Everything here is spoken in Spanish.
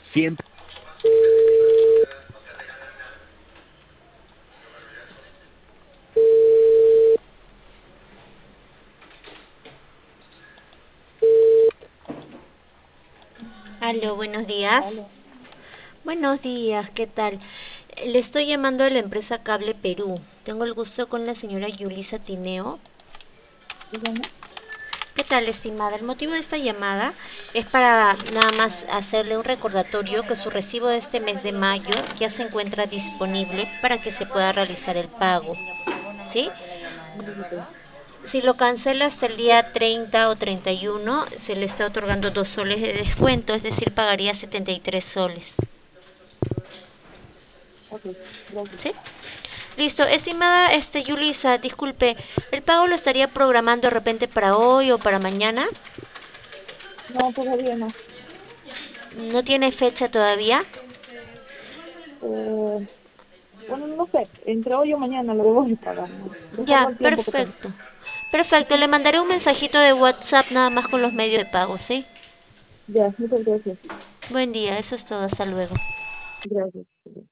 Siempre. Aló, buenos días. Aló, Buenos días, ¿qué tal? Le estoy llamando de la empresa Cable Perú. Tengo el gusto con la señora Yulisa Tineo. dígame. ¿Qué tal, estimada? El motivo de esta llamada es para nada más hacerle un recordatorio que su recibo de este mes de mayo ya se encuentra disponible para que se pueda realizar el pago. ¿Sí? Listo. Si lo cancela hasta el día 30 o 31, se le está otorgando 2 soles de descuento, es decir, pagaría 73 soles. Ok, gracias. ¿Sí? Listo, estimada Yulisa, disculpe, ¿el pago lo estaría programando de repente para hoy o para mañana? No, todavía no. ¿No tiene fecha todavía? Eh, bueno, no sé, entre hoy o mañana lo debo de pagar, ¿no? De acuerdo Ya, al tiempo que tengo. perfecto. Perfecto, le mandaré un mensajito de WhatsApp nada más con los medios de pago, ¿sí? Ya, muchas gracias. Buen día, eso es todo, hasta luego. Gracias.